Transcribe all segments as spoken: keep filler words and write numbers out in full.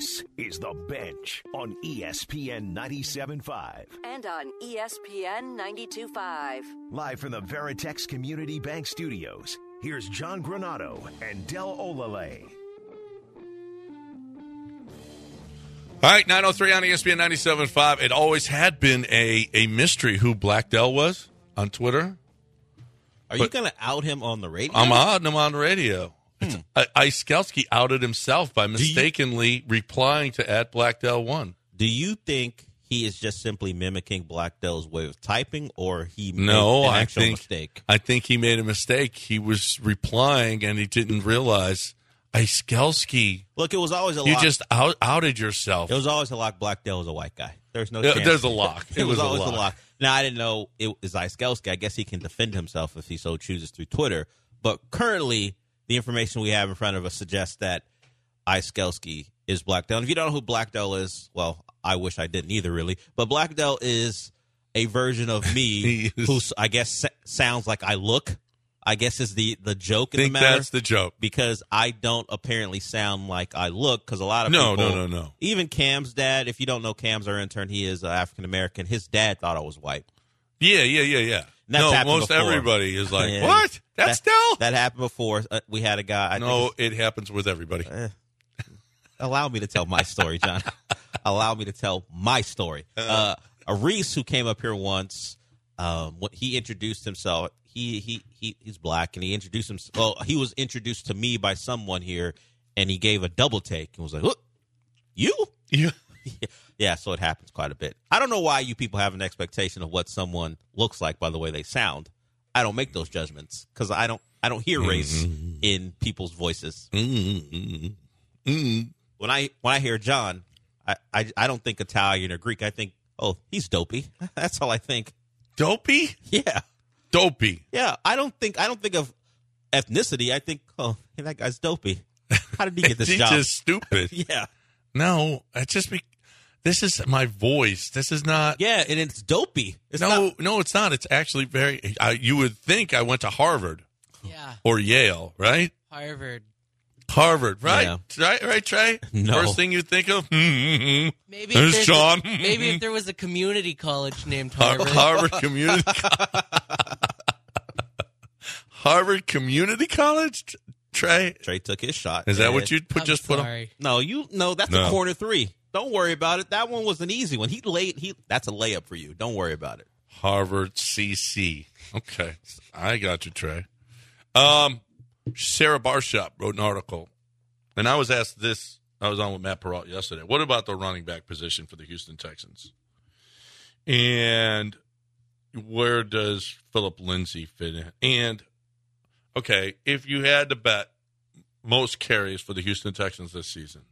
This is The Bench on E S P N ninety-seven point five. And on E S P N ninety-two point five. Live from the Veritex Community Bank Studios, here's John Granado and Del Olale. All right, nine oh three on E S P N ninety-seven point five. It always had been a, a mystery who Black Del was on Twitter. Are you going to out him on the radio? I'm outing him on the radio. Hmm. I, Iskowski outed himself by mistakenly you, replying to at Black Del one. Do you think he is just simply mimicking Black Del's way of typing, or he made no, an I actual think, mistake? I think he made a mistake. He was replying, and he didn't realize Iskowski. Look, it was always a you lock. You just out, outed yourself. It was always a lock. Black Del was a white guy. There's no yeah, chance. There's a lock. It, it was, was always a lock. a lock. Now, I didn't know it was Iskowski. I guess he can defend himself if he so chooses through Twitter. But currently, the information we have in front of us suggests that Iskowski is Black Del. And if you don't know who Black Del is, well, I wish I didn't either, really. But Black Del is a version of me who I guess sounds like I look. I guess is the, the joke in I think the matter. That's the joke. Because I don't apparently sound like I look, because a lot of no, people... No, no, no, no. Even Cam's dad, if you don't know Cam's our intern, he is uh, African-American. His dad thought I was white. Yeah, yeah, yeah, yeah. No, most before. everybody is like, yeah. what? That's that, Del? That happened before. Uh, we had a guy... I no, it happens with everybody. Uh, allow me to tell my story, John. Allow me to tell my story. Uh, a Reese who came up here once, um, he introduced himself... He he he he's black, and he introduced himself. Well, he was introduced to me by someone here, and he gave a double take and was like, "Look, you, yeah, yeah." So it happens quite a bit. I don't know why you people have an expectation of what someone looks like by the way they sound. I don't make those judgments because I don't I don't hear race mm-hmm. in people's voices. Mm-hmm. Mm-hmm. When I when I hear John, I, I I don't think Italian or Greek. I think, oh, he's dopey. That's all I think. Dopey? Yeah. Dopey. Yeah, I don't think I don't think of ethnicity. I think, oh, hey, that guy's dopey. How did he get this He's job? He's just stupid. Yeah. No, I just be. This is my voice. This is not. Yeah, and it's dopey. It's no, not, no, it's not. It's actually very. I, you would think I went to Harvard. Yeah. Or Yale, right? Harvard. Harvard, right? Yeah. Right, right, Trey? No. First thing you think of? Mm-hmm. Maybe There's if John. A, maybe if there was a community college named Harvard. Harvard Community Harvard Community College, Trey? Trey took his shot. Is that what you put, I'm just sorry. put on? No, you no, that's No. a corner three. Don't worry about it. That one was an easy one. He laid he that's a layup for you. Don't worry about it. Harvard C C. Okay. I got you, Trey. Um, Sarah Barshop wrote an article, and I was asked this. I was on with Matt Peralt yesterday. What about the running back position for the Houston Texans? And where does Philip Lindsay fit in? And, okay, if you had to bet most carries for the Houston Texans this season,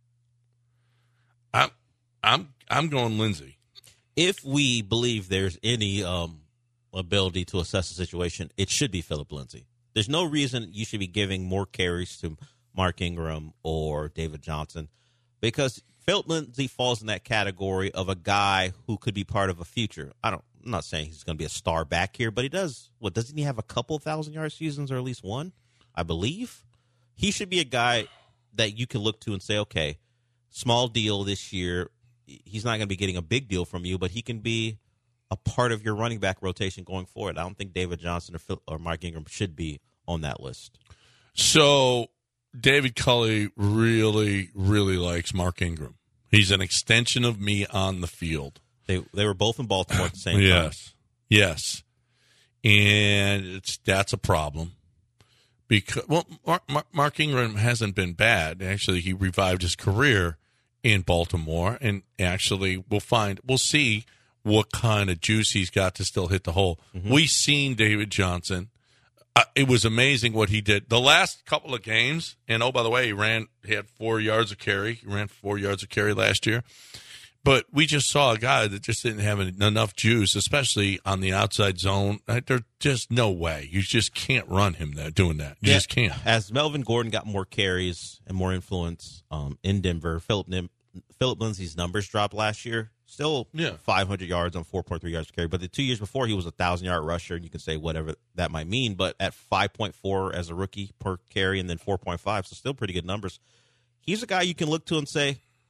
I'm I'm I'm going Lindsay. If we believe there's any um, ability to assess the situation, it should be Philip Lindsay. There's no reason you should be giving more carries to Mark Ingram or David Johnson, because Philip Lindsay falls in that category of a guy who could be part of a future. I don't, I'm not saying he's going to be a star back here, but he does. What, doesn't he have a couple thousand yard seasons or at least one? I believe he should be a guy that you can look to and say, okay, small deal this year. He's not going to be getting a big deal from you, but he can be a part of your running back rotation going forward. I don't think David Johnson or Phil, or Mark Ingram should be on that list. So David Culley really, really likes Mark Ingram. He's an extension of me on the field. They they were both in Baltimore at the same yes. time. Yes, yes, and it's that's a problem because well, Mark, Mark Ingram hasn't been bad. Actually, he revived his career in Baltimore, and actually, we'll find we'll see what kind of juice he's got to still hit the hole. Mm-hmm. We've seen David Johnson. Uh, it was amazing what he did the last couple of games. And, oh, by the way, he ran, he had four yards of carry. He ran four yards of carry last year. But we just saw a guy that just didn't have enough juice, especially on the outside zone. There's just no way. You just can't run him there doing that. You yeah. just can't. As Melvin Gordon got more carries and more influence um, in Denver, Philip Nim- Philip Lindsay's numbers dropped last year. Still yeah. five hundred yards on four point three yards per carry. But the two years before, he was a one thousand-yard rusher, and you can say whatever that might mean. But at five point four as a rookie per carry and then four point five, so still pretty good numbers. He's a guy you can look to and say,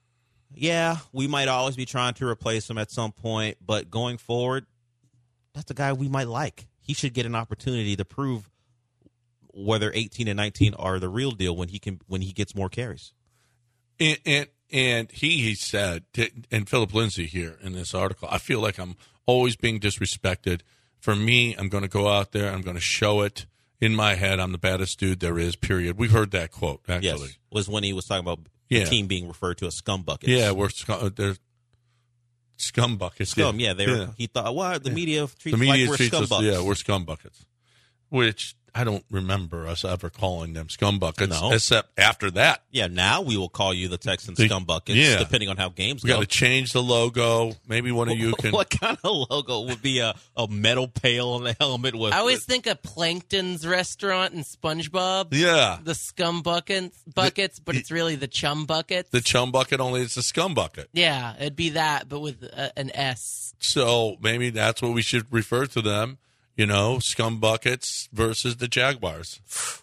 Yeah, we might always be trying to replace him at some point, but going forward, that's a guy we might like. He should get an opportunity to prove whether eighteen and nineteen are the real deal when he can when he gets more carries. And and, and he, he said, and Philip Lindsay here in this article, I feel like I'm always being disrespected. For me, I'm going to go out there. I'm going to show it. In my head, I'm the baddest dude there is, period. We've heard that quote, actually. Yes, was when he was talking about yeah. the team being referred to as scum buckets. Yeah, we're scum, they're scum buckets. Scum, yeah. yeah. They were, yeah. He thought, well, the yeah. media treats the media like we're treats scum us, buckets. Yeah, we're scum buckets, which I don't remember us ever calling them scum buckets, No. except after that. Yeah, now we will call you the Texans The- scum buckets, yeah. depending on how games We go. got to change the logo. Maybe one of you can. What kind of logo would be a, a metal pail on the helmet with? I always think of Plankton's restaurant in SpongeBob. Yeah, The scum buckets, buckets, but it's really the chum buckets. the chum bucket, only it's a scum bucket. Yeah, it'd be that, but with a, an S. So maybe that's what we should refer to them. You know, scum buckets versus the Jaguars.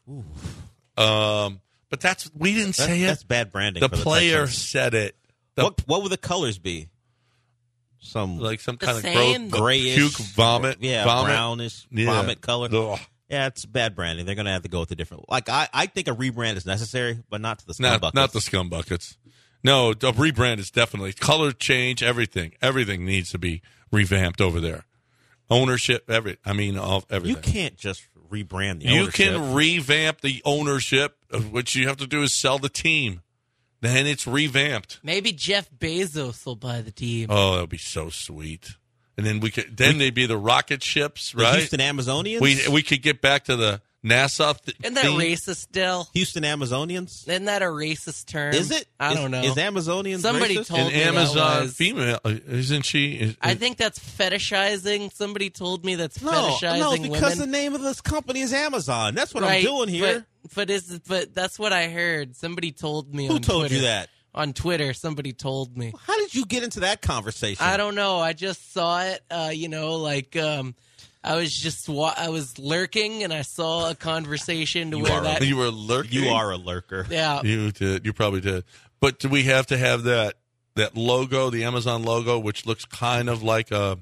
Um, but that's we didn't That's, say it. that's bad branding. The for the player Texans. said it. The, What what would the colors be? Some like some The kind same? of growth, grayish, puke, vomit, yeah, vomit. brownish, Yeah. vomit color. Ugh. Yeah, it's bad branding. They're going to have to go with a different. Like I, I think a rebrand is necessary, but not to the scum Not, buckets. not the scum buckets. No, the rebrand is definitely color change. Everything, everything needs to be revamped over there. Ownership, every. I mean, all everything. You can't just rebrand the You ownership. can revamp the ownership. What you have to do is sell the team. Then it's revamped. Maybe Jeff Bezos will buy the team. Oh, that would be so sweet. And then we could. Then they'd be the rocket ships, The right? Houston Amazonians. We we could get back to the NASA. Th- Isn't that theme. racist, Dill? Houston Amazonians. Isn't that a racist term? Is it? I Is- don't know. Is Amazonians Somebody racist? told An me that Amazon was. female, uh, isn't she? Is- I think that's fetishizing. Somebody told me that's No, fetishizing no, because women. the name of this company is Amazon. That's what I'm Right, doing here. But, but is but that's what I heard. Somebody told me. Who on told Twitter. you that? On Twitter, somebody told me. How did you get into that conversation? I don't know. I just saw it. Uh, you know, like um, I was just wa- I was lurking, and I saw a conversation to You where are a- that. you were lurking. You are a lurker. Yeah. You did. You probably did. But do we have to have that that logo, the Amazon logo, which looks kind of like a?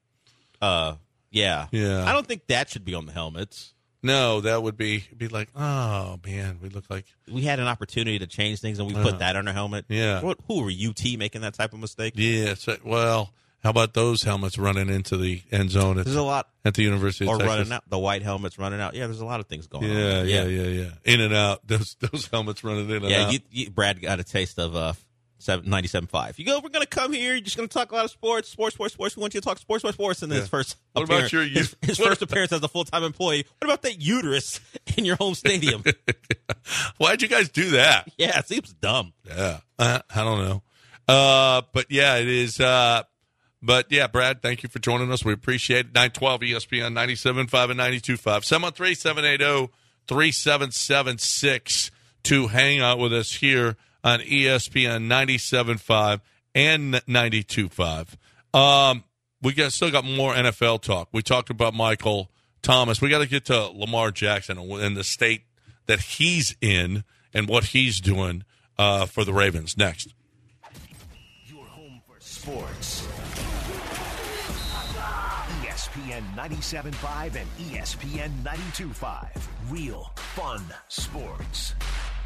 Uh, yeah. Yeah. I don't think that should be on the helmets. No, that would be be like, oh man, we look like. We had an opportunity to change things, and we Uh, put that on our helmet. yeah. What, who were U T making that type of mistake? Yeah. So, well, how about those helmets running into the end zone at, There's a lot. at the University of Or Texas? running out. The white helmets running out. Yeah, there's a lot of things going Yeah, on. yeah, yeah, yeah. In and out. Those those helmets running in and Yeah, out. you, you, Brad got a taste of uh, ninety-seven point five. You go, we're going to come here. You're just going to talk a lot of sports, sports, sports, sports. We want you to talk sports, sports, sports. And then his first What about appearance, your his, his what first about- appearance as a full-time employee. What about that uterus in your home stadium? Why'd you guys do that? Yeah, it seems dumb. Yeah, uh, I don't know. Uh, but yeah, it is. Uh, but yeah, Brad, thank you for joining us. We appreciate it. nine twelve E S P N ninety-seven point five and ninety-two point five. seven one three, seven eight zero, three seven seven six to hang out with us here on E S P N ninety-seven point five and ninety-two point five. Um, we got still got more N F L talk. We talked about Michael Thomas. We got to get to Lamar Jackson and the state that he's in and what he's doing uh, for the Ravens next. Your home for sports. E S P N ninety-seven point five and E S P N ninety-two point five. Real fun sports.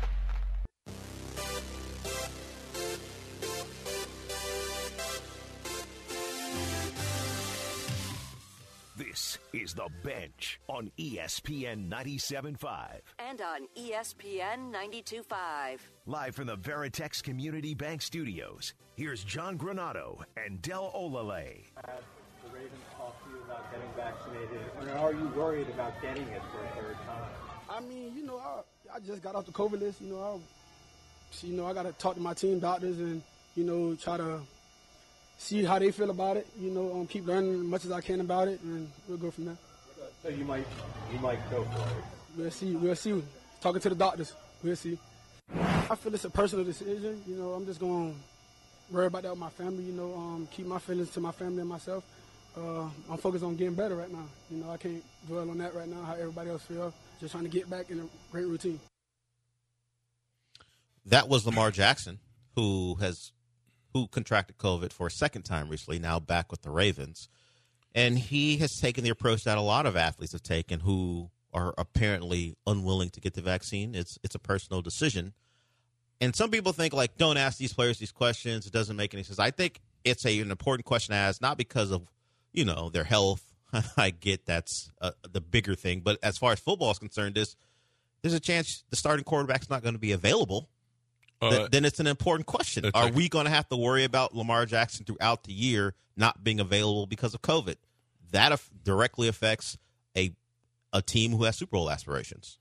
This is The Bench on E S P N ninety-seven point five. And on E S P N ninety-two point five. Live from the Veritex Community Bank Studios, here's John Granato and Del Olale. Have the Ravens talk to you about getting vaccinated, or are you worried about getting it for a third time? I mean, you know, I, I just got off the COVID list. You know, I, so, you know, I got to talk to my team doctors and, you know, try to see how they feel about it. You know, um, keep learning as much as I can about it, and we'll go from there. So you might, you might go for it. We'll see. We'll see. Talking to the doctors, we'll see. I feel it's a personal decision. You know, I'm just going to worry about that with my family. You know, um, keep my feelings to my family and myself. Uh, I'm focused on getting better right now. You know, I can't dwell on that right now, how everybody else feels. Just trying to get back in a great routine. That was Lamar Jackson, who has who contracted COVID for a second time recently, now back with the Ravens. And he has taken the approach that a lot of athletes have taken who are apparently unwilling to get the vaccine. It's it's a personal decision. And some people think, like, don't ask these players these questions. It doesn't make any sense. I think it's a, an important question to ask, not because of, you know, their health. I get that's uh, the bigger thing. But as far as football is concerned, is there's a chance the starting quarterback's not going to be available. Uh, Th- then it's an important question. Are like, we going to have to worry about Lamar Jackson throughout the year not being available because of COVID? That af- directly affects a a team who has Super Bowl aspirations.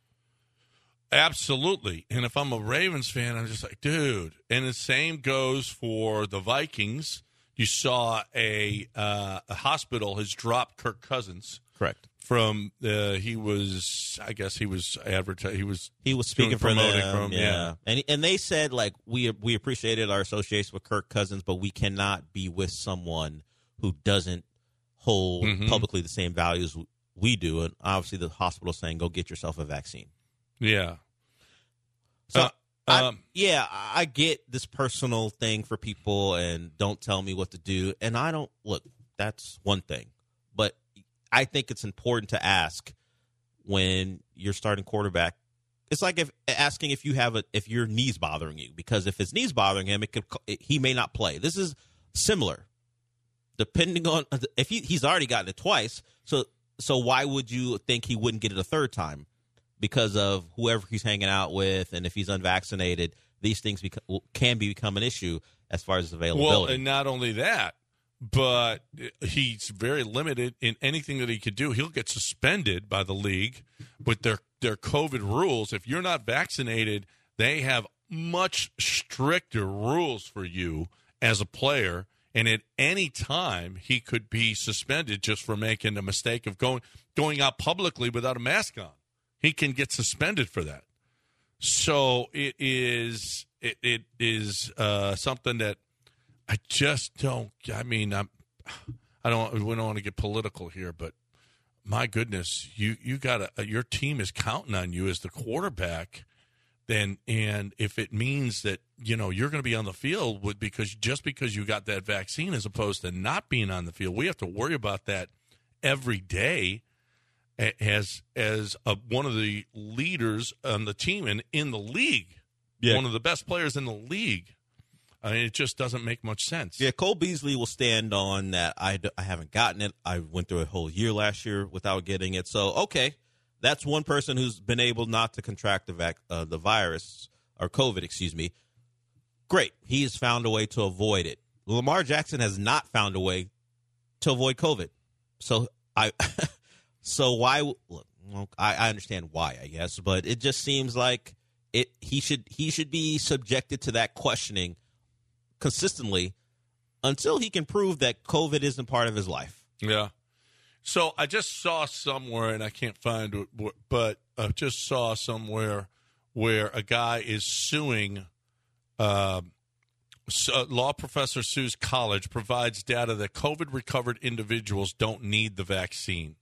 Absolutely. And if I'm a Ravens fan, I'm just like, dude. And the same goes for the Vikings. You saw a, uh, a hospital has dropped Kirk Cousins. Correct. From uh, he was, I guess he was advertising. He was he was speaking for promoting them, from yeah. yeah. And and they said, like, we we appreciated our association with Kirk Cousins, but we cannot be with someone who doesn't hold mm-hmm. publicly the same values we do. And obviously, the hospital saying, go get yourself a vaccine. Yeah. So, uh, I, um, yeah, I get this personal thing for people and don't tell me what to do. And I don't, look, that's one thing. But I think it's important to ask when you're starting quarterback. It's like if asking if you have a, if your knee's bothering you, because if his knee's bothering him, it could, it, he may not play. This is similar. Depending on, if he, he's already gotten it twice. So, so why would you think he wouldn't get it a third time? Because of whoever he's hanging out with, and if he's unvaccinated, these things beca- can be become an issue as far as availability. Well, and not only that, but he's very limited in anything that he could do. He'll get suspended by the league with their, their COVID rules. If you're not vaccinated, they have much stricter rules for you as a player. And at any time, he could be suspended just for making a mistake of going going out publicly without a mask on. He can get suspended for that. So it is it, it is uh, something that I just don't. I mean, I'm, I don't. We don't want to get political here, but my goodness, you you got to. Your team is counting on you as the quarterback. Then, and if it means that, you know, you're going to be on the field with, because just because you got that vaccine as opposed to not being on the field, we have to worry about that every day as as a, one of the leaders on the team and in the league, yeah. one of the best players in the league. I mean, it just doesn't make much sense. Yeah, Cole Beasley will stand on that. I, I haven't gotten it. I went through a whole year last year without getting it. So, okay. That's one person who's been able not to contract the vac- uh, the virus, or COVID, excuse me. Great. He has found a way to avoid it. Lamar Jackson has not found a way to avoid COVID. So I, so why? Look, well, I, I understand why, I guess, but it just seems like it. He should he should be subjected to that questioning consistently until he can prove that COVID isn't part of his life. Yeah. So I just saw somewhere, and I can't find it, but I just saw somewhere where a guy is suing. Uh, so law professor sues college, provides data that COVID-recovered individuals don't need the vaccine.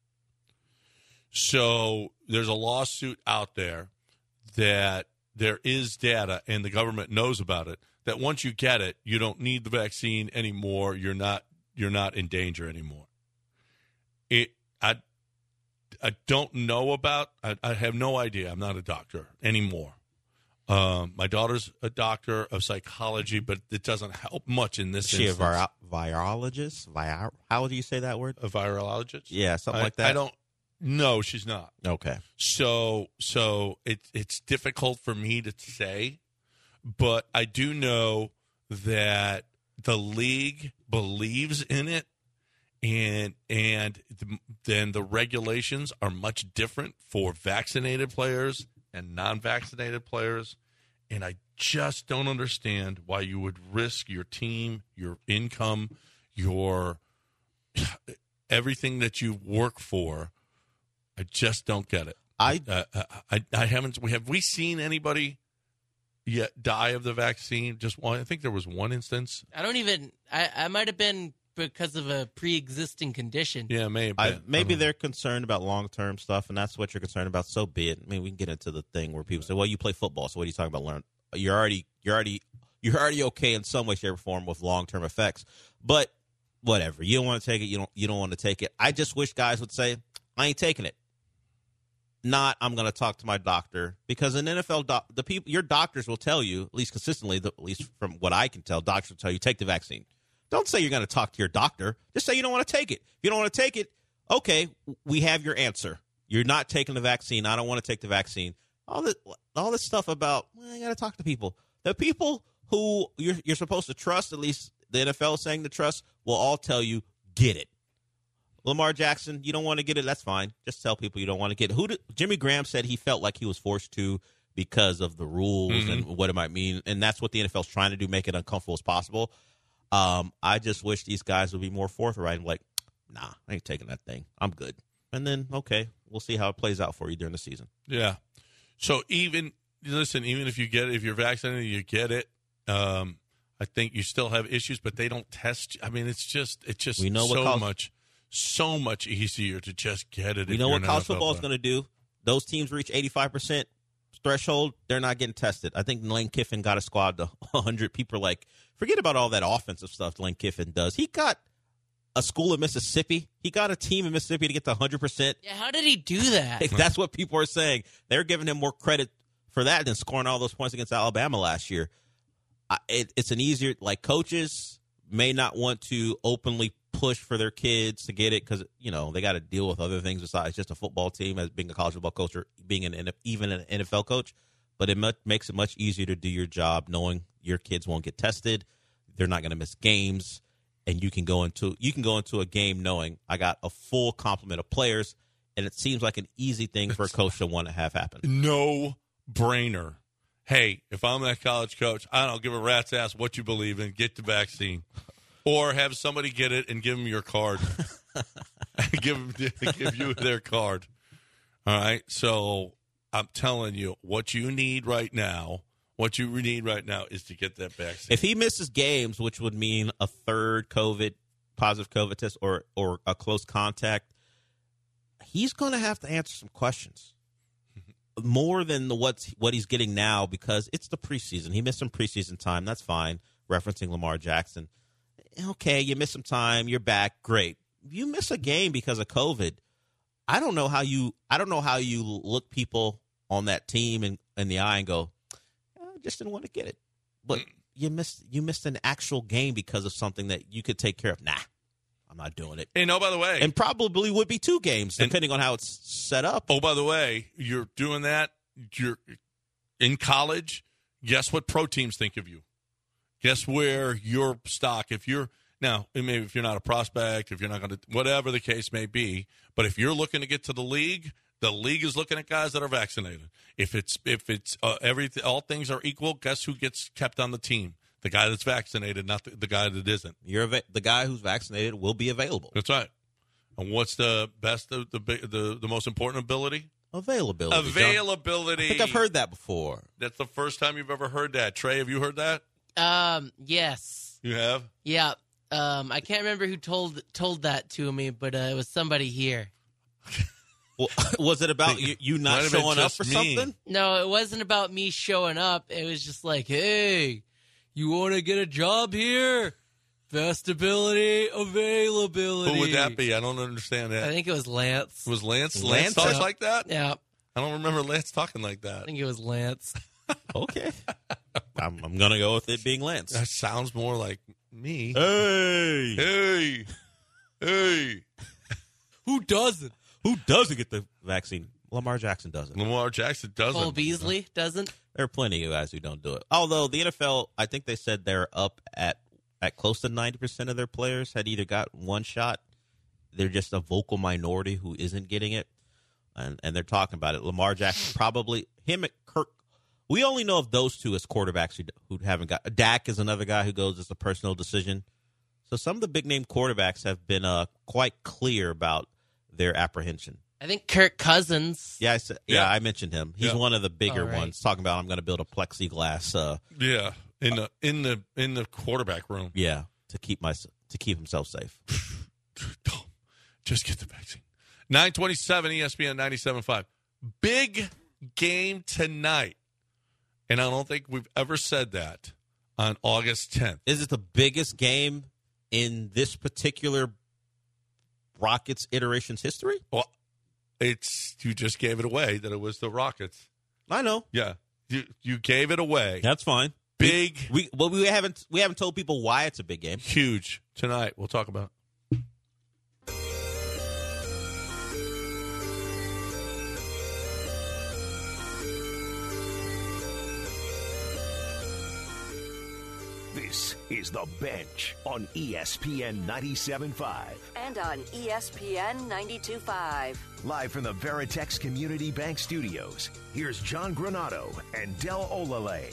So there's a lawsuit out there that there is data, and the government knows about it, that once you get it, you don't need the vaccine anymore. You're not you're not in danger anymore. It, I, I don't know about. I, I have no idea. I'm not a doctor anymore. Um, my daughter's a doctor of psychology, but it doesn't help much in this. Is she instance. a vir- virologist? Vir- How do you say that word? A virologist? Yeah, something I, like that. I don't. No, she's not. Okay. So, so it, it's difficult for me to say, but I do know that the league believes in it. And and the, then the regulations are much different for vaccinated players and non-vaccinated players. And I just don't understand why you would risk your team, your income, your everything that you work for. I just don't get it. I uh, I, I haven't. We have we seen anybody yet die of the vaccine? Just one. I think there was one instance. I don't even. I, I might have been. Because of a pre-existing condition. Yeah, maybe. I, maybe they're concerned about long-term stuff, and that's what you're concerned about. So be it. I mean, we can get into the thing where people say, "Well, you play football, so what are you talking about? Learn? You're already, you're already, you're already okay in some way, shape, or form with long-term effects. But whatever. You don't want to take it. You don't, you don't want to take it. I just wish guys would say, I ain't taking it. Not, I'm going to talk to my doctor, because an N F L, doc, the people, your doctors will tell you, at least consistently, the, at least from what I can tell, doctors will tell you, take the vaccine. Don't say you're going to talk to your doctor. Just say you don't want to take it. If you don't want to take it, okay, we have your answer. You're not taking the vaccine. I don't want to take the vaccine. All this, all this stuff about, well, I got to talk to people. The people who you're, you're supposed to trust, at least the N F L is saying to trust, will all tell you, get it. Lamar Jackson, you don't want to get it, that's fine. Just tell people you don't want to get it. Who did, Jimmy Graham said he felt like he was forced to because of the rules mm-hmm. and what it might mean, and that's what the N F L is trying to do, make it uncomfortable as possible. Um, I just wish these guys would be more forthright and like, nah, I ain't taking that thing. I'm good. And then, okay, we'll see how it plays out for you during the season. Yeah. So even, listen, even if you get it, if you're vaccinated, you get it, um, I think you still have issues, but they don't test you. I mean, it's just, it's just we know so what college, much. So much easier to just get it. We know what college football is going to do. Those teams reach eighty-five percent threshold, they're not getting tested. I think Lane Kiffin got a squad to one hundred people. Like, forget about all that offensive stuff Lane Kiffin does. He got a school in Mississippi. He got a team in Mississippi to get to one hundred percent. Yeah, how did he do that? That's what people are saying. They're giving him more credit for that than scoring all those points against Alabama last year. I, it, it's an easier, like, coaches may not want to openly push for their kids to get it because, you know, they got to deal with other things besides just a football team, as being a college football coach or being an even an N F L coach. But it much, makes it much easier to do your job knowing your kids won't get tested, they're not going to miss games, and you can go into you can go into a game knowing I got a full complement of players, and it seems like an easy thing for a coach to want to have happen. No brainer. Hey, if I'm that college coach, I don't give a rat's ass what you believe in. Get the vaccine. Or have somebody get it and give them your card. give them, give you their card. All right? So I'm telling you, what you need right now, what you need right now is to get that vaccine. If he misses games, which would mean a third COVID, positive COVID test or, or a close contact, he's going to have to answer some questions. More than the what's, what he's getting now, because it's the preseason. He missed some preseason time. That's fine, referencing Lamar Jackson. Okay, you miss some time, you're back, great. You miss a game because of COVID. I don't know how you I don't know how you look people on that team in, in the eye and go, I just didn't want to get it. But you missed you missed an actual game because of something that you could take care of. Nah, I'm not doing it. And oh, by the way. And probably would be two games, depending and, on how it's set up. Oh, by the way, you're doing that, you're in college, guess what pro teams think of you? Guess where your stock, if you're, now, maybe if you're not a prospect, if you're not going to, whatever the case may be, but if you're looking to get to the league, the league is looking at guys that are vaccinated. If it's, if it's, uh, everything, all things are equal, guess who gets kept on the team? The guy that's vaccinated, not the, the guy that isn't. You're the guy who's vaccinated will be available. That's right. And what's the best, the, the, the, the most important ability? Availability. Availability. John. I think I've heard that before. That's the first time you've ever heard that. Trey, have you heard that? Um. Yes. You have? Yeah. Um. I can't remember who told told that to me, but uh, it was somebody here. Well, was it about you, you not showing up for me. something? No, it wasn't about me showing up. It was just like, hey, you want to get a job here? Vestibility, availability. Who would that be? I don't understand that. I think it was Lance. Was Lance? Lance, Lance talks like that? Yeah. I don't remember Lance talking like that. I think it was Lance. Okay. I'm, I'm going to go with it being Lance. That sounds more like me. Hey. Hey. Hey. Who doesn't? Who doesn't get the vaccine? Lamar Jackson doesn't. Lamar Jackson doesn't. Cole Beasley doesn't? There are plenty of guys who don't do it. Although the N F L, I think they said they're up at, at close to ninety percent of their players had either got one shot. They're just a vocal minority who isn't getting it. And, and they're talking about it. Lamar Jackson probably, him, Kirk. We only know of those two as quarterbacks who, who haven't got. Dak is another guy who goes, it's a personal decision. So some of the big-name quarterbacks have been uh, quite clear about their apprehension. I think Kirk Cousins. Yeah, I said, yeah, yeah, I mentioned him. He's yeah. one of the bigger right. ones, talking about I'm going to build a plexiglass. Uh, yeah, in the in the in the quarterback room. Yeah, to keep my to keep himself safe. Just get the vaccine. nine twenty-seven E S P N ninety-seven point five. Big game tonight. And I don't think we've ever said that on August tenth. Is it the biggest game in this particular Rockets iteration's history? Well, it's you just gave it away that it was the Rockets. I know. Yeah, you you gave it away. That's fine. Big. We, we well we haven't we haven't told people why it's a big game. Huge tonight. We'll talk about it. This is The Bench on E S P N ninety-seven point five. And on E S P N ninety-two point five. Live from the Veritex Community Bank Studios, here's John Granado and Del Olale.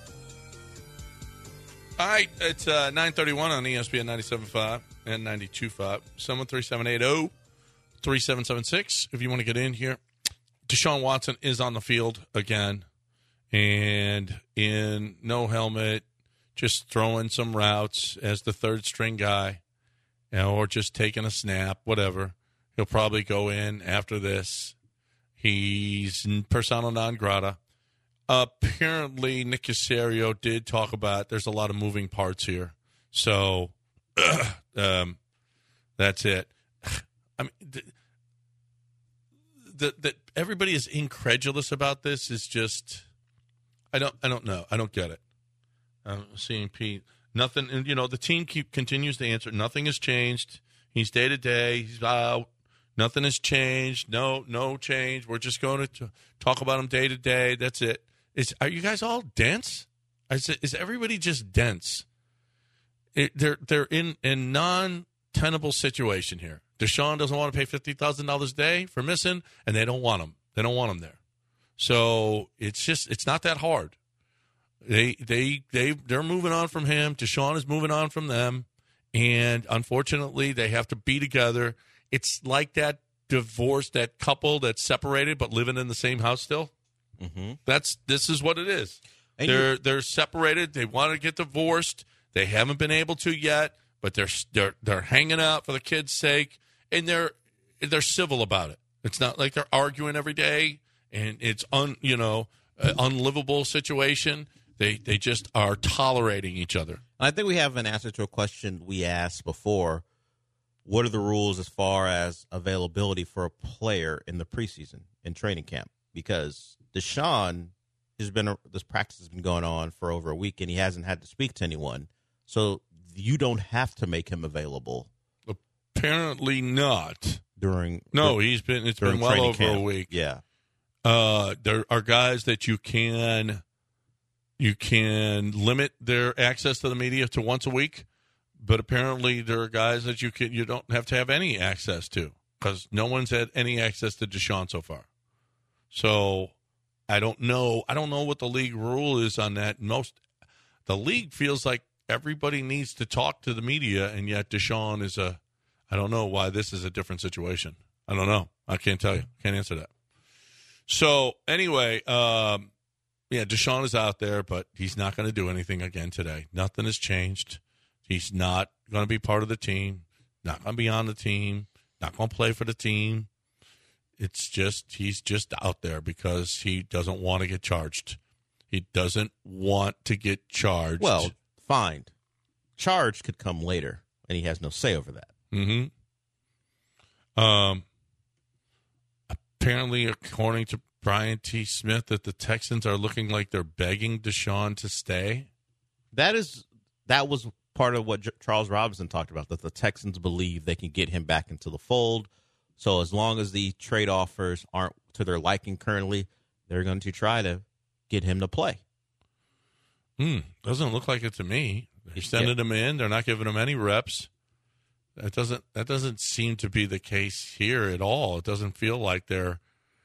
All right, it's uh, nine thirty-one on E S P N ninety-seven point five and ninety-two point five. seven one three, seven eight zero, three seven seven six if you want to get in here. Deshaun Watson is on the field again, and in no helmet, just throwing some routes as the third-string guy, you know, or just taking a snap, whatever. He'll probably go in after this. He's persona non grata. Apparently, Nick Caserio did talk about there's a lot of moving parts here. So, um, that's it. I mean, the, the, the, everybody is incredulous about this is just, I don't, I don't know. I don't get it. I'm seeing Pete. Nothing, and you know, the team keep continues to answer. Nothing has changed. He's day to day. He's out. Nothing has changed. No, no change. We're just going to talk about him day to day. That's it. Is are you guys all dense? Is, is everybody just dense? It, they're they're in a non-tenable situation here. Deshaun doesn't want to pay fifty thousand dollars a day for missing, and they don't want him. They don't want him there. So it's just it's not that hard. They they they they're moving on from him. Deshaun is moving on from them, and unfortunately, they have to be together. It's like that divorce, that couple that's separated but living in the same house still. Mm-hmm. That's this is what it is. And they're they're separated. They want to get divorced. They haven't been able to yet, but they're they're they're hanging out for the kids' sake, and they're they're civil about it. It's not like they're arguing every day, and it's un you know an unlivable situation. They they just are tolerating each other. I think we have an answer to a question we asked before. What are the rules as far as availability for a player in the preseason in training camp? Because Deshaun has been a, this practice has been going on for over a week, and he hasn't had to speak to anyone. So you don't have to make him available. Apparently not. During no, he's been it's been well over camp. a week. Yeah, uh, there are guys that you can you can limit their access to the media to once a week, but apparently there are guys that you can you don't have to have any access to because no one's had any access to Deshaun so far. So I don't know. I don't know what the league rule is on that. Most the league feels like everybody needs to talk to the media, and yet Deshaun is a. I don't know why this is a different situation. I don't know. I can't tell you. Can't answer that. So anyway, um, yeah, Deshaun is out there, but he's not going to do anything again today. Nothing has changed. He's not going to be part of the team. Not going to be on the team. Not going to play for the team. It's just he's just out there because he doesn't want to get charged. He doesn't want to get charged. Well, fined. Charge could come later, and he has no say over that. Mm-hmm. Um. Apparently, according to Brian T. Smith, that the Texans are looking like they're begging Deshaun to stay. That is that was part of what J- Charles Robinson talked about, that the Texans believe they can get him back into the fold. So as long as the trade offers aren't to their liking currently, they're going to try to get him to play. Hmm. Doesn't look like it to me. They're sending yeah. him in. They're not giving him any reps. That doesn't that doesn't seem to be the case here at all. It doesn't feel like they're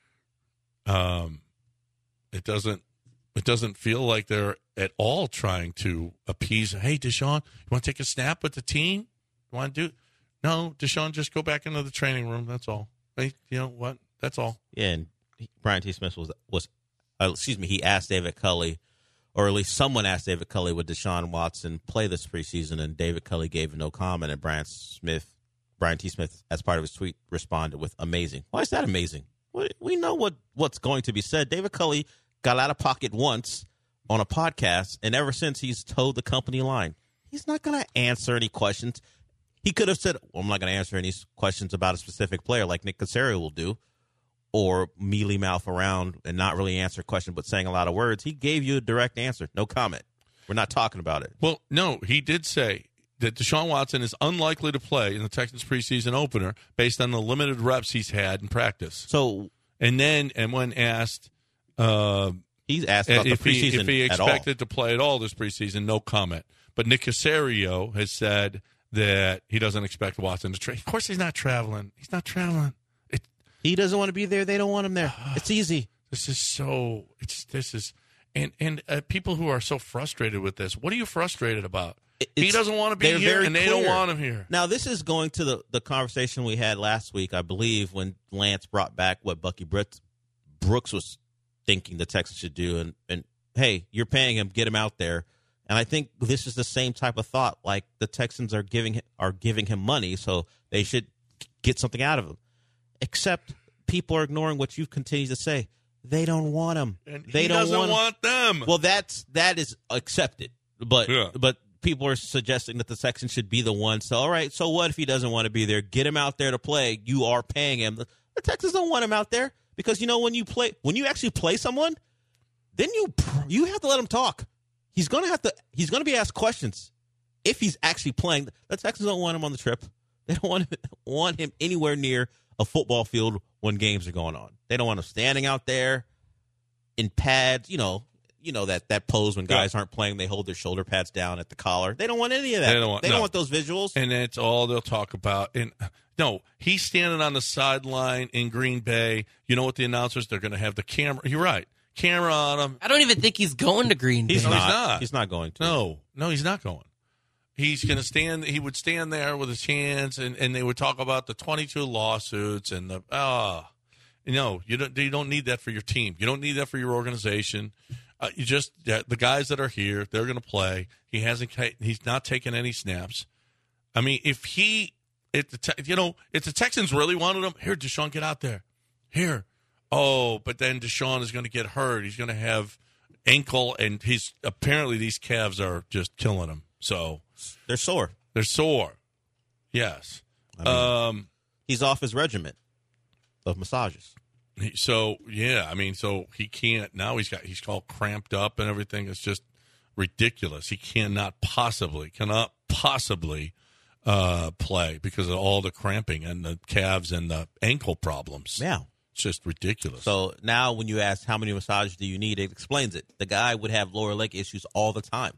um it doesn't it doesn't feel like they're at all trying to appease. Hey, Deshaun, you want to take a snap with the team? You want to do No, Deshaun, just go back into the training room. That's all. Hey, you know what? That's all. Yeah, and Brian T. Smith was was uh, excuse me, he asked David Culley, or at least someone asked David Culley, would Deshaun Watson play this preseason? And David Culley gave no comment. And Brian Smith, Brian T. Smith, as part of his tweet, responded with amazing. Why is that amazing? We know what, what's going to be said. David Culley got out of pocket once on a podcast, and ever since he's told the company line, he's not going to answer any questions. He could have said, well, I'm not going to answer any questions about a specific player like Nick Caserio will do, or mealy mouth around and not really answer a question but saying a lot of words. He gave you a direct answer. No comment. We're not talking about it. Well, no, he did say that Deshaun Watson is unlikely to play in the Texans preseason opener based on the limited reps he's had in practice. So, and then, and when asked, uh, he's asked about the if he, preseason if he at all. expected to play at all this preseason, no comment. But Nick Caserio has said that he doesn't expect Watson to travel. Of course, he's not traveling. He's not traveling. It, he doesn't want to be there. They don't want him there. It's easy. This is so. It's this is, and and uh, people who are so frustrated with this. What are you frustrated about? It's, he doesn't want to be they're here, very and they clear. don't want him here. Now, this is going to the, the conversation we had last week, I believe, when Lance brought back what Bucky Brooks, Brooks was thinking the Texans should do. And, and, hey, you're paying him, get him out there. And I think this is the same type of thought, like the Texans are giving are giving him money, so they should get something out of him. Except people are ignoring what you've continued to say. They don't want him. And they he don't doesn't want, want them. Well, that's that is accepted, but Yeah. but people are suggesting that the Texans should be the one. So, all right, so what if he doesn't want to be there? Get him out there to play. You are paying him. The, the Texans don't want him out there because you know when you play when you actually play someone, then you you have to let him talk. He's gonna have to. He's gonna be asked questions if he's actually playing. The Texans don't want him on the trip. They don't want him, want him anywhere near a football field when games are going on. They don't want him standing out there in pads. You know, you know that that pose when guys Yeah. aren't playing, they hold their shoulder pads down at the collar. They don't want any of that. They don't want- no. those visuals. And that's all they'll talk about. And no, he's standing on the sideline in Green Bay. You know what the announcers? They're going to have the camera. You're right. Camera on him. I don't even think he's going to Green Bay. he's, No, not, he's not. He's not going to. No, no, he's not going. He's going to stand. He would stand there with his hands, and, and they would talk about the twenty-two lawsuits and the ah. No, you don't. You don't need that for your team. You don't need that for your organization. Uh, you just yeah, the guys that are here, they're going to play. He hasn't. He's not taking any snaps. I mean, if he, if the te- you know, if the Texans really wanted him, here, Deshaun, get out there. Here. Oh, but then Deshaun is going to get hurt. He's going to have ankle, and he's apparently these calves are just killing him. So They're sore. they're sore. Yes. I mean, Um. he's off his regimen of massages. he- So yeah, I mean, so he can't now. He's got he's all cramped up and everything. It's just ridiculous. He cannot possibly cannot possibly uh, play because of all the cramping and the calves and the ankle problems. Yeah. It's just ridiculous. So now when you ask how many massages do you need, it explains it. The guy would have lower leg issues all the time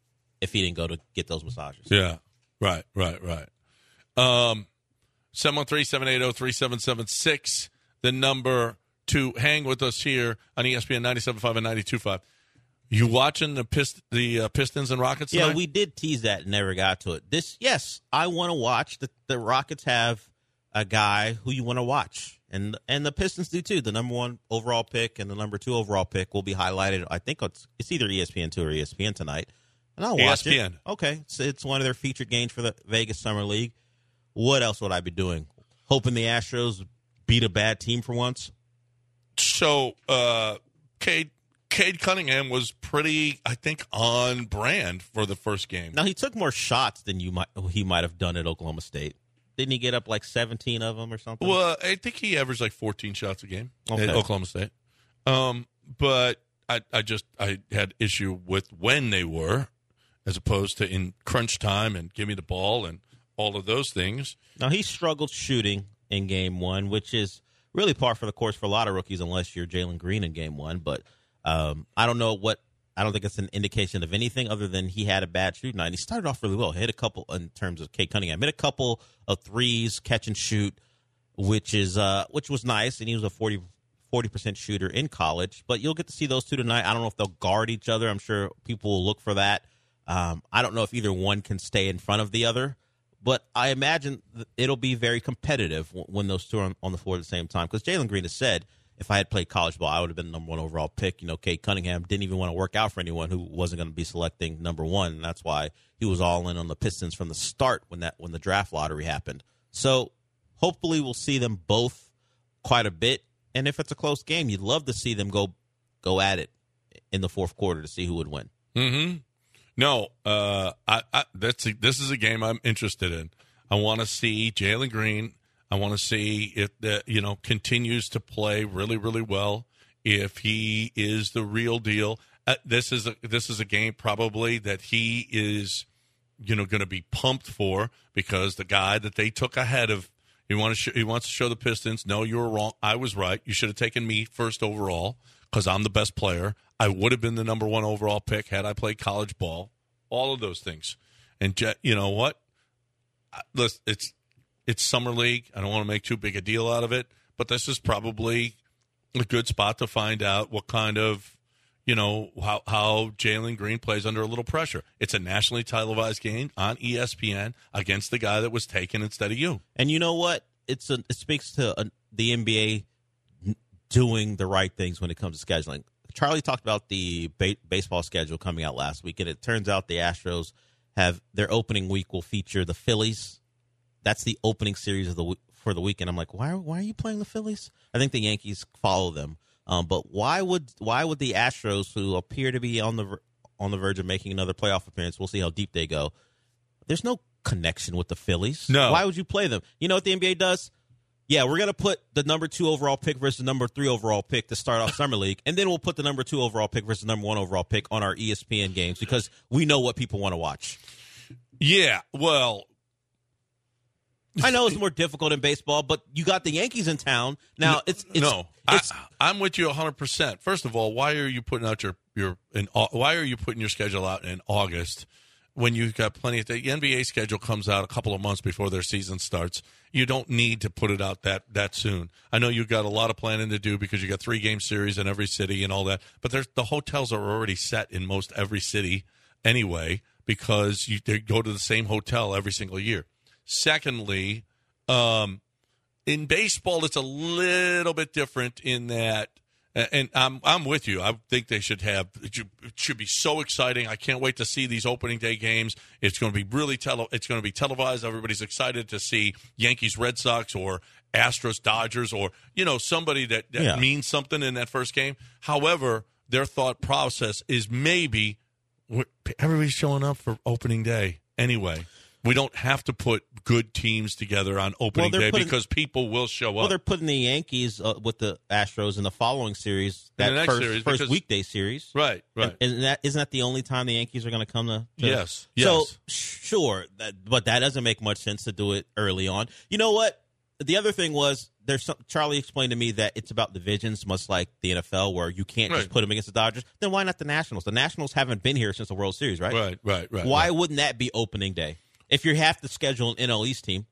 if he didn't go to get those massages. yeah, right, right, right. Um, seven one three, seven eight zero, three seven seven six, the number to hang with us here on E S P N ninety-seven point five and ninety-two point five. You watching the Pist- the uh, Pistons and Rockets tonight? Yeah, we did tease that and never got to it. This, yes, I want to watch. The, the Rockets have a guy who you want to watch, and and the Pistons do too. The number one overall pick and the number two overall pick will be highlighted. I think it's it's either E S P N two or E S P N tonight, and I'll watch E S P N. it. Okay, so it's one of their featured games for the Vegas Summer League. What else would I be doing? Hoping the Astros beat a bad team for once. So, uh, Cade, Cade Cunningham was pretty, I think, on brand for the first game. Now he took more shots than you might he might have done at Oklahoma State. Didn't he get up like seventeen of them or something? Well, I think he averaged like fourteen shots a game Okay. at Oklahoma State. Um, but I, I just I had issue with when they were, as opposed to in crunch time and give me the ball and all of those things. Now, he struggled shooting in game one, which is really par for the course for a lot of rookies unless you're Jalen Green in game one. But um, I don't know what – I don't think it's an indication of anything other than he had a bad shooting night. And he started off really well. He hit a couple – in terms of Cade Cunningham. Hit a couple of threes, catch and shoot, which is uh, which was nice. And he was a forty, forty percent shooter in college. But you'll get to see those two tonight. I don't know if they'll guard each other. I'm sure people will look for that. Um, I don't know if either one can stay in front of the other. But I imagine it'll be very competitive when those two are on, on the floor at the same time. Because Jalen Green has said, if I had played college ball, I would have been the number one overall pick. You know, Cade Cunningham didn't even want to work out for anyone who wasn't going to be selecting number one. And that's why he was all in on the Pistons from the start when that when the draft lottery happened. So hopefully we'll see them both quite a bit. And if it's a close game, you'd love to see them go go at it in the fourth quarter to see who would win. Mm-hmm. No, uh, I, I, that's a, this is a game I'm interested in. I want to see Jalen Green. I want to see if that you know continues to play really, really well. If he is the real deal, uh, this is a, this is a game probably that he is, you know, going to be pumped for because the guy that they took ahead of he want to sh- he wants to show the Pistons. No, you were wrong. I was right. You should have taken me first overall because I'm the best player. I would have been the number one overall pick had I played college ball. All of those things, and you know what? Listen, it's it's summer league. I don't want to make too big a deal out of it, but this is probably a good spot to find out what kind of, you know, how how Jalen Green plays under a little pressure. It's a nationally televised game on E S P N against the guy that was taken instead of you. And you know what? It's a, it speaks to a, the N B A doing the right things when it comes to scheduling. Charlie talked about the ba- baseball schedule coming out last week, and it turns out the Astros have their opening week will feature the Phillies. That's the opening series of the for the weekend. I'm like, why? Why are you playing the Phillies? I think the Yankees follow them, um, but why would why would the Astros, who appear to be on the on the verge of making another playoff appearance, we'll see how deep they go. There's no connection with the Phillies. No. Why would you play them? You know what the N B A does? Yeah, we're going to put the number two overall pick versus the number three overall pick to start off Summer League, and then we'll put the number two overall pick versus the number one overall pick on our E S P N games because we know what people want to watch. Yeah, well, I know it's more difficult in baseball, but you got the Yankees in town. Now, it's, it's no, it's, I, I'm with you one hundred percent. First of all, why are you putting out your, your in, why are you putting your schedule out in August when you've got plenty of the N B A schedule comes out a couple of months before their season starts? You don't need to put it out that, that soon. I know you've got a lot of planning to do because you got three game series in every city and all that, but there's the hotels are already set in most every city anyway because you they go to the same hotel every single year. Secondly, um, in baseball, it's a little bit different in that, and I'm I'm with you. I think they should have. It should, it should be so exciting. I can't wait to see these opening day games. It's going to be really tele. It's going to be televised. Everybody's excited to see Yankees, Red Sox, or Astros, Dodgers, or you know somebody that, that Yeah. means something in that first game. However, their thought process is maybe everybody's showing up for opening day anyway. We don't have to put good teams together on opening Well, day putting- because people will show well, up. they're putting the Yankees uh, with the Astros in the following series, In that the next first, series, first because- weekday series. Right, right. And, and that isn't that the only time the Yankees are going to come to? to Yes, So yes. sure, that, but that doesn't make much sense to do it early on. You know what? The other thing was there's some, Charlie explained to me that it's about divisions, much like the N F L, where you can't just Right. put them against the Dodgers. Then why not the Nationals? The Nationals haven't been here since the World Series, right? Right, right, right. Why right. wouldn't that be opening day? If you have to schedule an N L East team,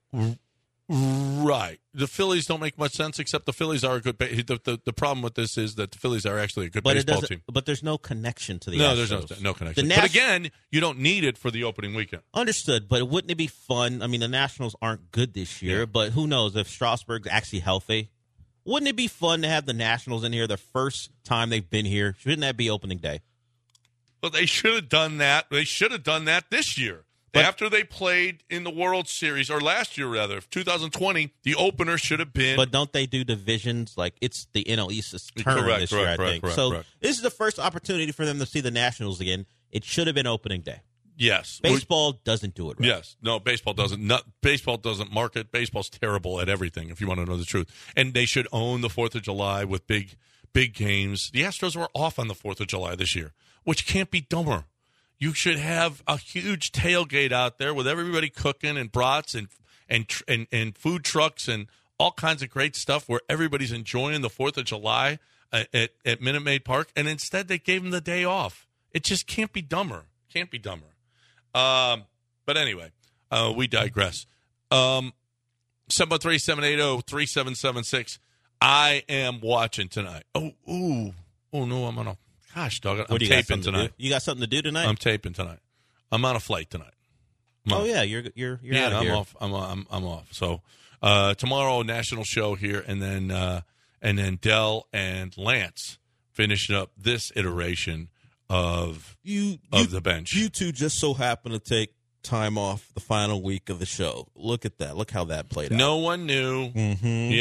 Right. The Phillies don't make much sense, except the Phillies are a good. Ba- the, the The problem with this is that the Phillies are actually a good but it baseball doesn't. team. But there's no connection to the No, Astros. there's no no connection. The but Nas- again, you don't need it for the opening weekend. Understood, but wouldn't it be fun? I mean, the Nationals aren't good this year, Yeah. but who knows if Strasburg's actually healthy? Wouldn't it be fun to have the Nationals in here the first time they've been here? Shouldn't that be opening day? Well, they should have done that. They should have done that this year. But- After they played in the World Series, or last year rather, twenty twenty, the opener should have been. But don't they do divisions? Like, it's the N L East's turn Correct, this year, correct, I correct, think. correct, so correct. this is the first opportunity for them to see the Nationals again. It should have been opening day. yes, Baseball doesn't do it right. Yes, no, baseball doesn't. Not, baseball doesn't market. Baseball's terrible at everything. If you want to know the truth, and they should own the Fourth of July with big, big games. The Astros were off on the Fourth of July this year, which can't be dumber. You should have a huge tailgate out there with everybody cooking and brats and and tr- and, and food trucks and all kinds of great stuff where everybody's enjoying the Fourth of July at, at, at Minute Maid Park. And instead, they gave them the day off. It just can't be dumber. Can't be dumber. Um, but anyway, uh, we digress. Um, seven three, seven eight zero, three seven seven six. I am watching tonight. Oh, ooh. Oh, no, I'm on a... Gosh, dog, I'm What do you got taping something to tonight. do? You got something to do tonight? I'm taping tonight. I'm on a flight tonight. I'm oh off. yeah, you're you're you're yeah, out of I'm here. off. I'm, I'm I'm off. So uh, tomorrow, national show here, and then uh, and then Dell and Lance finishing up this iteration of You of you, the bench. you two just so happen to take time off the final week of the show. Look at that. Look how that played out. No one knew. Mm-hmm. Yeah,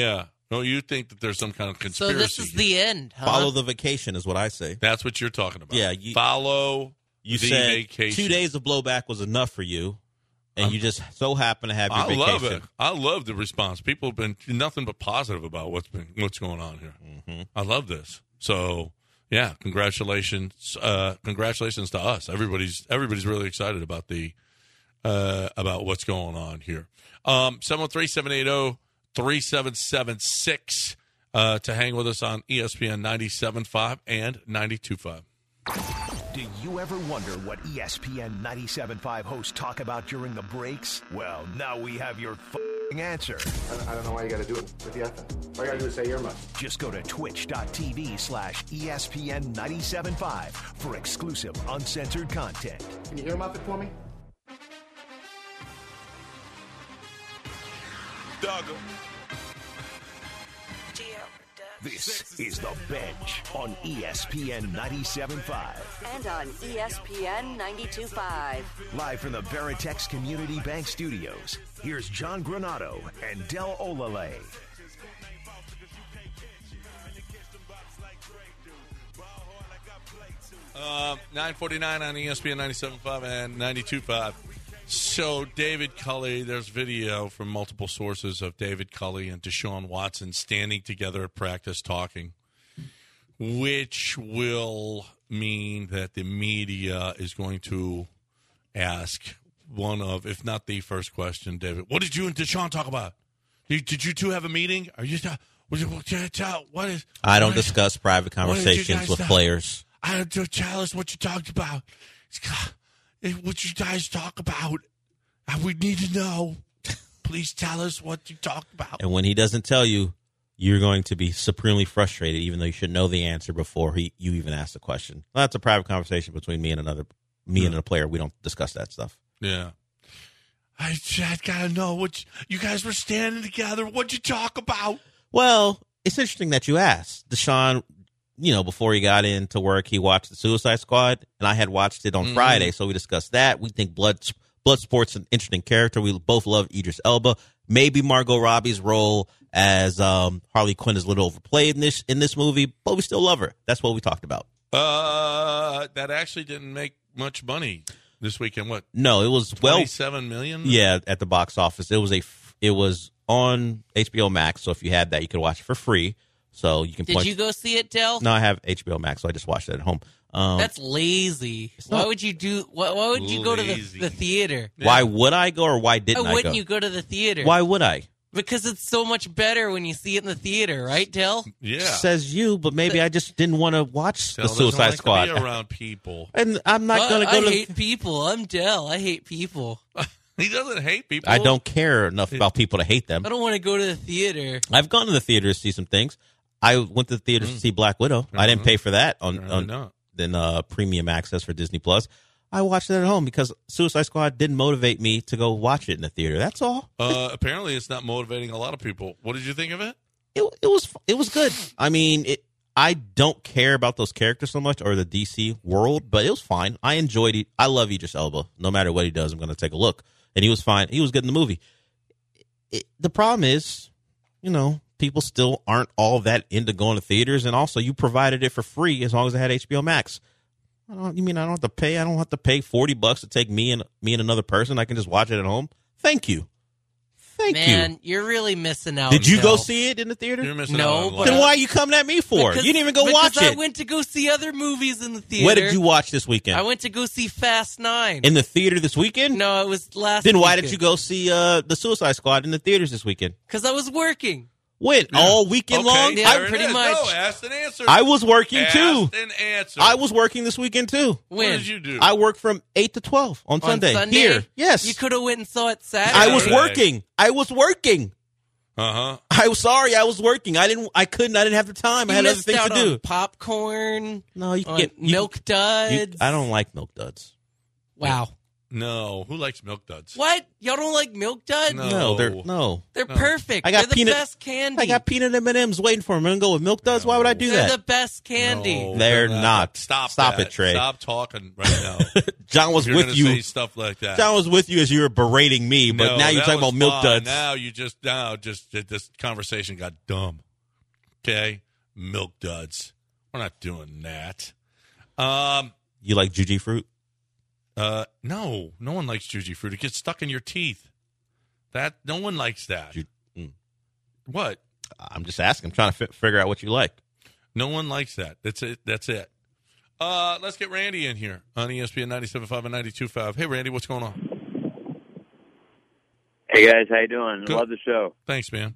No, you think that there's some kind of So conspiracy. this is here. the end. Huh? Follow the vacation is what I say. That's what you're talking about. Yeah, you- follow You the said vacation. two days of blowback was enough for you, and you just so happen to have your I vacation. love it. I love the response. People have been nothing but positive about what's been what's going on here. Mm-hmm. I love this. So yeah, congratulations, uh, congratulations to us. Everybody's everybody's really excited about the uh, about what's going on here. Um, seven one three, seven eight zero, three seven seven six uh, to hang with us on E S P N ninety-seven point five and ninety-two point five. Do you ever wonder what E S P N ninety-seven point five hosts talk about during the breaks? Well, now we have your f***ing answer. I don't know why you got to do it with the F. All you got to do is say your much. Just go to twitch.tv slash ESPN 975 for exclusive uncensored content. Can you hear him out there for me? Dogger. This is The Bench on E S P N ninety-seven point five. And on E S P N ninety-two point five. Live from the Veritex Community Bank Studios, here's John Granato and Del Olale. Uh, nine forty-nine on E S P N ninety-seven point five and ninety-two point five. So, David Culley, there's video from multiple sources of David Culley and Deshaun Watson standing together at practice talking, which will mean that the media is going to ask one of, if not the first question, David, what did you and Deshaun talk about? Did, did you two have a meeting? Are you what is? I don't what is, discuss private conversations with talk? players. I don't tell us what you talked about. What you guys talk about. We need to know. Please tell us what you talked about. And when he doesn't tell you, you're going to be supremely frustrated, even though you should know the answer before he you even ask the question. Well, that's a private conversation between me and another, me yeah. and a player. We don't discuss that stuff. Yeah. I, I gotta know what you, you guys were standing together. What'd you talk about? Well, it's interesting that you asked. Deshaun, you know, before he got into work, he watched the Suicide Squad, and I had watched it on mm. Friday, so we discussed that. We think Blood Bloodsport's an interesting character. We both love Idris Elba. Maybe Margot Robbie's role as um, Harley Quinn is a little overplayed in this in this movie, but we still love her. That's what we talked about. Uh, that actually didn't make much money this weekend. What? No, it was well twenty-seven million. Yeah, at the box office, it was a it was on H B O Max. So if you had that, you could watch it for free. So you can. Did point you go see it, Del? No, I have H B O Max, so I just watched it at home. Um, That's lazy. Why not, would you do? Why, why would you go to the, the theater? Yeah. Why would I go, or why didn't why I go? wouldn't you go to the theater? Why would I? Because it's so much better when you see it in the theater, right, Del? Yeah, says you, but maybe the, I just didn't want to watch Del the Suicide like Squad. To be around people, and I'm not well, going to go. I to hate people. I'm Del. I hate people. He doesn't hate people. I don't care enough about people to hate them. I don't want to go to the theater. I've gone to the theater to see some things. I went to the theater mm. to see Black Widow. Uh-huh. I didn't pay for that on, on then uh, premium access for Disney Plus. I watched it at home because Suicide Squad didn't motivate me to go watch it in the theater. That's all. Uh, apparently, it's not motivating a lot of people. What did you think of it? It, it was it was good. I mean, it, I don't care about those characters so much or the D C world, but it was fine. I enjoyed it. I love Idris Elba. No matter what he does, I'm going to take a look. And he was fine. He was good in the movie. It, the problem is, you know, people still aren't all that into going to theaters, and also you provided it for free as long as I had H B O Max. I don't, you mean I don't have to pay? I don't have to pay forty bucks to take me and me and another person. I can just watch it at home. Thank you, thank Man, you. Man, you're really missing out. Did you Del. go see it in the theater? You're missing no, out. But then why are you coming at me for? Because, you didn't even go because watch I it. I went to go see other movies in the theater. What did you watch this weekend? I went to go see Fast Nine in the theater this weekend. No, it was last. Then why weekend. did you go see uh, the Suicide Squad in the theaters this weekend? Because I was working. When? Yeah. All weekend okay, long? Yeah, I, pretty much. No, asked and answered. I was working asked too. and answered. I was working this weekend too. When? What did you do? I worked from eight to twelve on, on Sunday. Sunday. Here. Yes. You could have went and saw it Saturday. I was working. I was working. Uh-huh. I was sorry. I was working. I didn't. I couldn't. I didn't have the time. You I had other missed things out to do. On popcorn. No, you can on get you, milk duds. You, I don't like milk duds. Wow. No, who likes Milk Duds? What? Y'all don't like Milk Duds? No. No, they're no. They're No. perfect. I got They're the peanut- best candy. I got peanut M and M's waiting for him. I'm gonna go with Milk Duds. Why would I do They're that? the best candy. No, They're not. Stop. Stop that. it, Trey. Stop talking right now. John was You're with gonna you. Say stuff like that. John was with you as you were berating me, but No, now you're that talking was about Milk fine. Duds. Now you just now just this conversation got dumb. Okay, Milk Duds. We're not doing that. Um. You like Juji fruit? Uh. No. No one likes Juji fruit. It gets stuck in your teeth. That no one likes that. Ju- mm. What? I'm just asking. I'm trying to fi- figure out what you like. No one likes that. That's it. That's it. Uh, let's get Randy in here on E S P N ninety-seven point five and ninety-two point five. Hey, Randy, what's going on? Hey guys, how you doing? Good. Love the show. Thanks, man.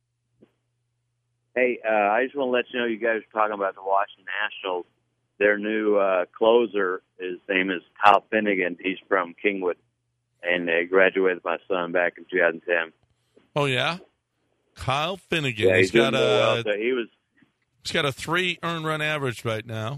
Hey, uh, I just want to let you know you guys are talking about the Washington Nationals. Their new uh, closer, his name is Kyle Finnegan. He's from Kingwood, and they graduated my son back in two thousand ten. Oh yeah, Kyle Finnegan. Yeah, he's he's got doing real a well. So he was he's got a three earned run average right now.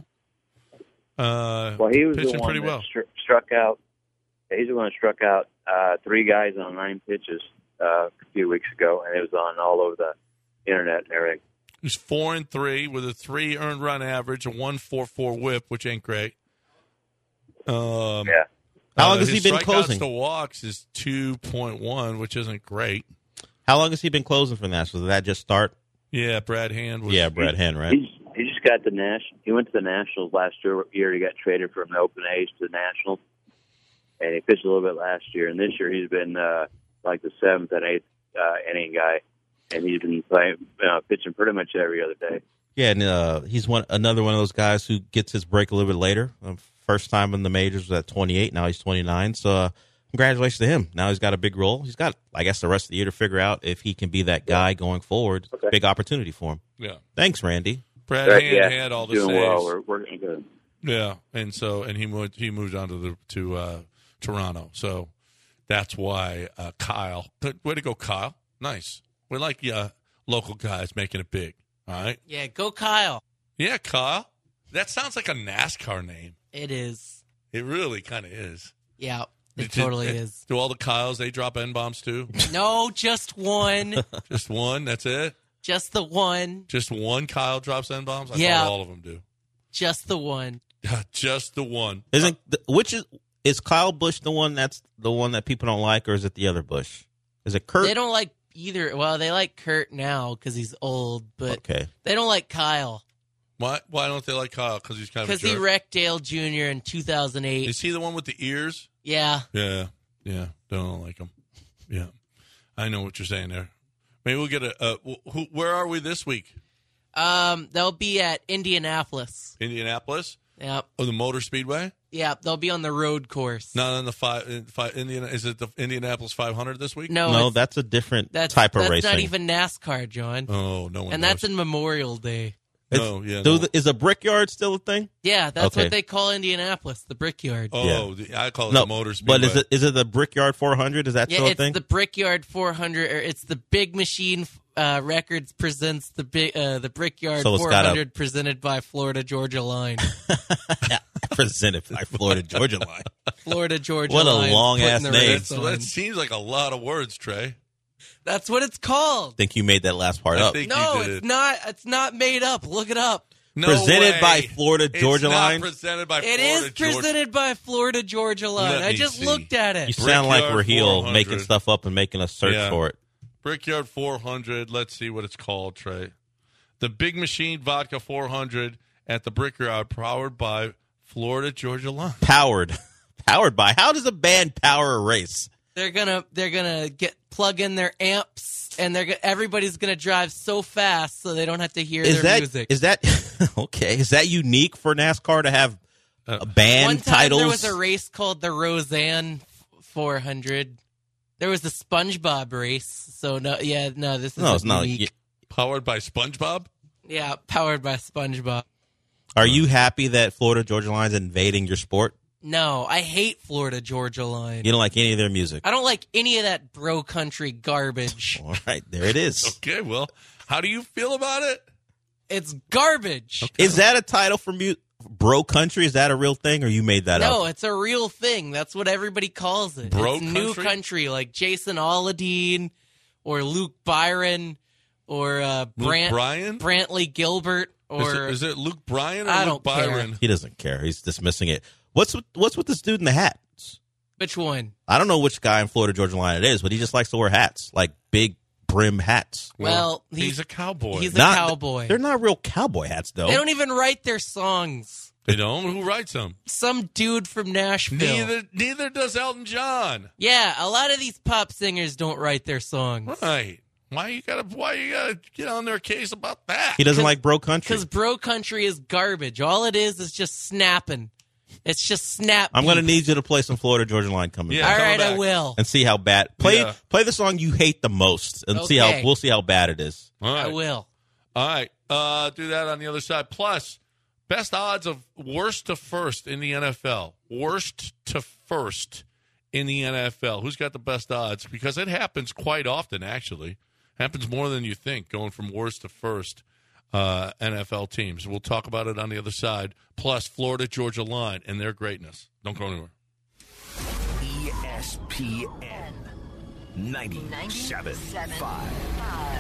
Uh, well. He was the pitching one pretty that well. stru- struck out. He's the one that struck out uh, three guys on nine pitches uh, a few weeks ago, and it was on all over the internet and everything. He's four and three with a three earned run average, a one four four whip, which ain't great. Um, Yeah. How long uh, has he his been strikeouts closing? to walks is two point one, which isn't great. How long has he been closing for Nationals? Did that just start? Yeah, Brad Hand was. Yeah, Brad Hand, right? He's, he just got the National. He went to the Nationals last year. Year he got traded from the Open A's to the Nationals, and he pitched a little bit last year. And this year he's been uh, like the seventh and eighth uh, inning guy, and he's been playing, uh, pitching pretty much every other day. Yeah, and uh, he's one another one of those guys who gets his break a little bit later. Uh, first time in the majors was at twenty-eight. Now he's twenty-nine. So uh, congratulations to him. Now he's got a big role. He's got, I guess, the rest of the year to figure out if he can be that guy going forward. Okay. Big opportunity for him. Yeah. Thanks, Randy. Brad Right, Hand yeah, had all the doing saves. well. We're working good. Yeah, and so and he moved he moved on to the to uh, Toronto. So that's why uh, Kyle. Good way to go, Kyle. Nice. We like uh, local guys making it big. All right. Yeah, go Kyle. Yeah, Kyle. That sounds like a NASCAR name. It is. It really kind of is. Yeah, it Did- totally did- is. Do all the Kyles they drop N bombs too? No, just one. Just one. That's it. Just the one. Just one Kyle drops N bombs. I Yeah. thought all of them do. Just the one. Just the one. Isn't the, which is is Kyle Busch the one that's the one that people don't like, or is it the other Busch? Is it Kurt? They don't like either. Well, they like Kurt now because he's old, but Okay. they don't like Kyle Why? Why don't they like Kyle? Because he's kind of a because he jerk. wrecked Dale Junior in two thousand eight. Is he the one with the ears? Yeah. Yeah, yeah. Don't like him. Yeah, I know what you're saying there. Maybe we'll get a. Uh, who, where are we this week? Um, they'll be at Indianapolis. Indianapolis. Yep. Oh, the Motor Speedway. Yeah, they'll be on the road course. Not on the five. in- five Indiana. Is it the Indianapolis five hundred this week? No, No, it's- that's a different that's type of that's racing. not even NASCAR, John. Oh, no one. and knows. that's in Memorial Day. No, yeah. Do no. the- is a Brickyard still a thing? Yeah, that's Okay. what they call Indianapolis, the Brickyard. Oh, the, I call it No, the Motor Speedway. but is it is it the Brickyard four hundred? Is that Yeah, still a it's thing? the Brickyard four hundred, or it's the Big Machine uh, Records presents the big uh, the Brickyard So it's got a- four hundred presented by Florida Georgia Line. Presented by Florida Georgia Line. Florida Georgia What a Line. long-ass putting the name. race So on. that seems like a lot of words, Trey. That's what it's called. Think you made that last part I up. think No, you did it's it. not. It's not made up. Look it up. No Presented way. by Florida Georgia it's Line? Not presented by It Florida is Georgia. presented by Florida Georgia Line. Let I me just see. looked at You it. sound like Brickyard Raheel four hundred. making stuff up and making us search Yeah. for it. Brickyard four hundred. Let's see what it's called, Trey. The Big Machine Vodka four hundred at the Brickyard, powered by Florida Georgia Line. Powered. Powered by. How does a band power a race? They're gonna they're gonna get plug in their amps, and they're go- everybody's gonna drive so fast so they don't have to hear Is their that music. is that okay? Is that unique for NASCAR to have a band One time titles? there was a race called the Roseanne four hundred. There was the SpongeBob race. So no, yeah, no, this is no, it's not. unique. Powered by SpongeBob? Yeah, powered by SpongeBob. Are you happy that Florida Georgia Line's invading your sport? No, I hate Florida Georgia Line. You don't like any of their music. I don't like any of that bro country garbage. All right, there it is. Okay, well, how do you feel about it? It's garbage. Is that a title for mu- bro country, is that a real thing, or you made that up? No, it's a real thing. That's what everybody calls it. Bro it's new country? country, like Jason Aldean or Luke Byron or uh, Luke Brant, Bryan? Brantley Gilbert. Or Is it, is it Luke Bryan or I Luke don't care. Byron? He doesn't care. He's dismissing it. What's with, what's with this dude in the hats? Which one? I don't know which guy in Florida Georgia Line it is, but he just likes to wear hats, like big brim hats. Well, he's, he's a cowboy. He's a Not- cowboy. They're not real cowboy hats, though. They don't even write their songs. They don't? Who writes them? Some dude from Nashville. Neither neither does Elton John. Yeah, a lot of these pop singers don't write their songs. Right. Why you gotta why you gotta get on their case about that? He doesn't like bro country. Because bro country is garbage. All it is is just snapping. It's just snap. I'm going to beats. need you to play some Florida Georgia Line coming Yeah, back. All coming right, I back. will. And see how bad. Play Yeah. play the song you hate the most, and see how Okay. we'll see how bad it is. All right. I will. All right. Uh, do that on the other side. Plus, best odds of worst to first in the N F L. Worst to first in the N F L. Who's got the best odds? Because it happens quite often, actually. Happens more than you think, going from worst to first uh, N F L teams. We'll talk about it on the other side. Plus, Florida Georgia Line and their greatness. Don't go anywhere. E S P N ninety-seven point five.